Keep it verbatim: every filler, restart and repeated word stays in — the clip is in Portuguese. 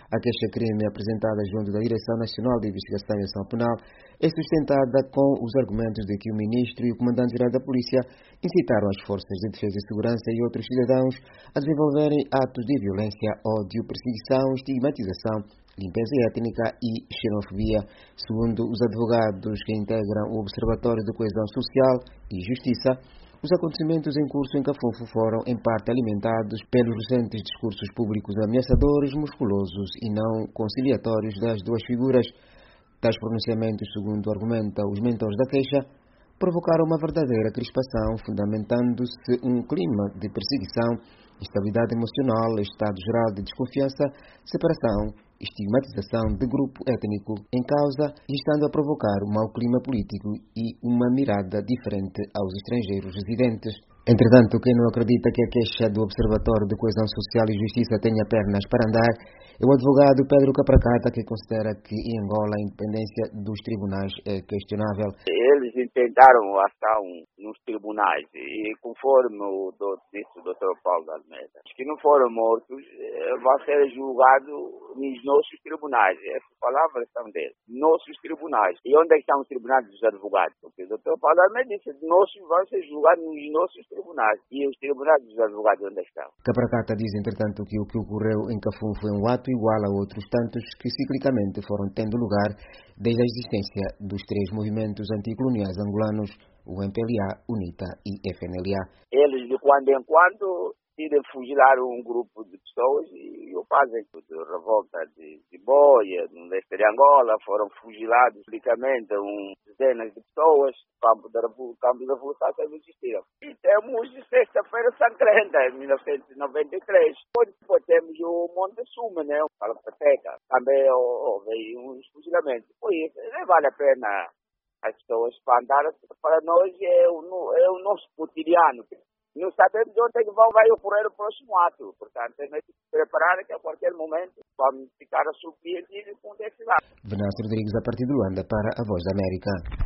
A queixa-crime apresentada junto da Direção Nacional de Investigação e Ação Penal é sustentada com os argumentos de que o Ministro e o Comandante-Geral da Polícia incitaram as forças de defesa e segurança e outros cidadãos a desenvolverem atos de violência, ódio, perseguição, estigmatização, limpeza étnica e xenofobia. Segundo os advogados que integram o Observatório de Coesão Social e Justiça, os acontecimentos em curso em Cafofo foram, em parte, alimentados pelos recentes discursos públicos ameaçadores, musculosos e não conciliatórios das duas figuras. Tais pronunciamentos, segundo argumentam os mentores da queixa, provocaram uma verdadeira crispação, fundamentando-se um clima de perseguição, instabilidade emocional, estado geral de desconfiança, separação, estigmatização de grupo étnico em causa e estando a provocar um mau clima político e uma mirada diferente aos estrangeiros residentes. Entretanto, quem não acredita que a queixa do Observatório de Coesão Social e Justiça tenha pernas para andar é o advogado Pedro Capracata, que considera que em Angola a independência dos tribunais é questionável. Eles intentaram a ação nos tribunais e, conforme o do, disse o doutor Paulo de Almeida, os que não foram mortos vão ser julgados nos nossos tribunais. Essas palavras são deles, nossos tribunais. E onde estão os tribunais dos advogados? Porque o doutor Paulo de Almeida disse que nossos vão ser julgados nos nossos tribunais. E os tribunais dos advogados onde estão? Capracata diz, entretanto, que o que ocorreu em Cafum foi um ato igual a outros tantos que ciclicamente foram tendo lugar desde a existência dos três movimentos anticoloniais angolanos, o M P L A, UNITA e F N L A. Eles, de quando em quando, decidem fuzilar um grupo de pessoas e o fazem. De revolta de, de Boia, no leste de Angola, foram fuzilados publicamente um, dezenas de pessoas. O campo da, o campo da revolução não existiram. E temos sexta-feira sangrenta, em mil novecentos e noventa e três. Depois temos o Monte Suma, né? O Palapateca. Também houve uns fuzilamentos. Por isso, não vale a pena as pessoas espantarem. Para nós é o, é o nosso cotidiano. Não sabemos de onde é que vai ocorrer o próximo ato. Portanto, temos que se preparar que a qualquer momento vamos ficar surpreendidos com esse lado. Venâncio Rodrigues, a partir de Luanda, para a Voz da América.